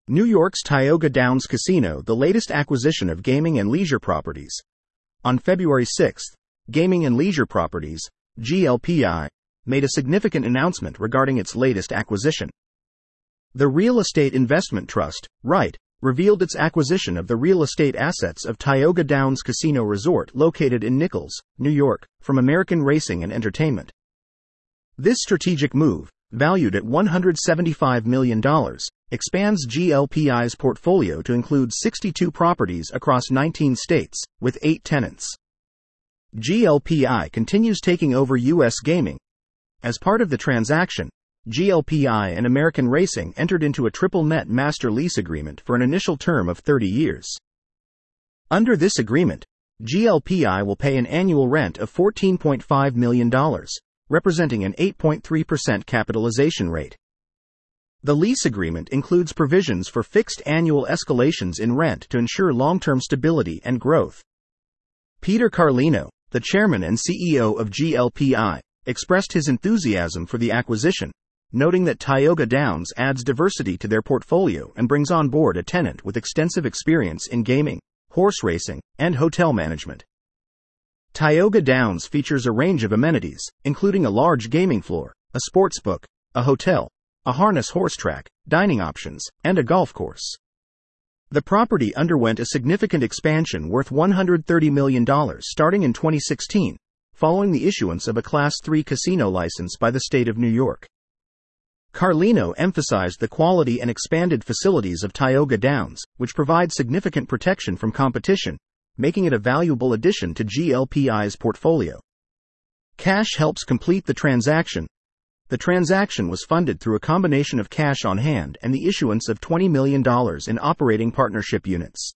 New York's Tioga Downs Casino, the latest acquisition of gaming and leisure properties. On February 6, Gaming and Leisure Properties, GLPI, made a significant announcement regarding its latest acquisition. The Real Estate Investment Trust, REIT, revealed its acquisition of the real estate assets of Tioga Downs Casino Resort located in Nichols, New York, from American Racing and Entertainment. This strategic move, valued at $175 million, expands GLPI's portfolio to include 62 properties across 19 states, with 8 tenants. GLPI continues taking over U.S. gaming. As part of the transaction, GLPI and American Racing entered into a triple-net master lease agreement for an initial term of 30 years. Under this agreement, GLPI will pay an annual rent of $14.5 million, representing an 8.3% capitalization rate. The lease agreement includes provisions for fixed annual escalations in rent to ensure long-term stability and growth. Peter Carlino, the chairman and CEO of GLPI, expressed his enthusiasm for the acquisition, noting that Tioga Downs adds diversity to their portfolio and brings on board a tenant with extensive experience in gaming, horse racing, and hotel management. Tioga Downs features a range of amenities, including a large gaming floor, a sports book, a hotel, a harness horse track, dining options, and a golf course. The property underwent a significant expansion worth $130 million starting in 2016, following the issuance of a Class III casino license by the state of New York. Carlino emphasized the quality and expanded facilities of Tioga Downs, which provide significant protection from competition, making it a valuable addition to GLPI's portfolio. Cash helps complete the transaction. The transaction was funded through a combination of cash on hand and the issuance of $20 million in operating partnership units.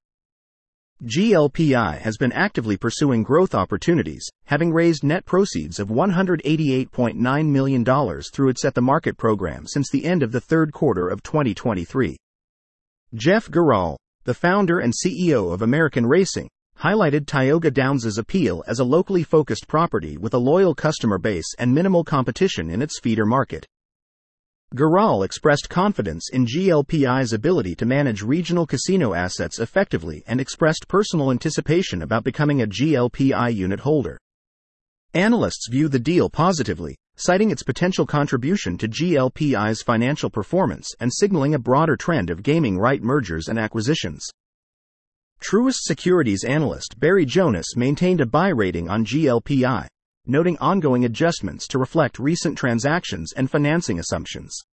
GLPI has been actively pursuing growth opportunities, having raised net proceeds of $188.9 million through its at-the-market program since the end of the third quarter of 2023. Jeff Gural, the founder and CEO of American Racing, highlighted Tioga Downs' appeal as a locally focused property with a loyal customer base and minimal competition in its feeder market. Gural expressed confidence in GLPI's ability to manage regional casino assets effectively and expressed personal anticipation about becoming a GLPI unit holder. Analysts view the deal positively, citing its potential contribution to GLPI's financial performance and signaling a broader trend of gaming right mergers and acquisitions. Truist Securities analyst Barry Jonas maintained a buy rating on GLPI, noting ongoing adjustments to reflect recent transactions and financing assumptions.